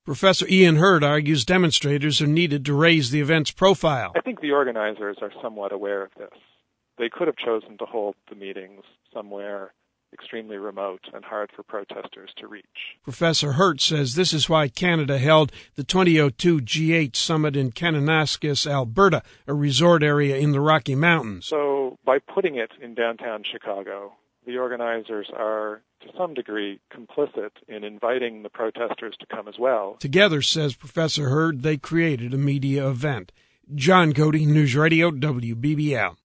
Professor Ian Hurd argues demonstrators are needed to raise the event's profile. I think the organizers are somewhat aware of this. They could have chosen to hold the meetings somewhere extremely remote and hard for protesters to reach. Professor Hurt says this is why Canada held the 2002 G8 summit in Kananaskis, Alberta, a resort area in the Rocky Mountains. So by putting it in downtown Chicago, the organizers are, to some degree, complicit in inviting the protesters to come as well. Together, says Professor Hurd, they created a media event. John Cody, News Radio, WBBL.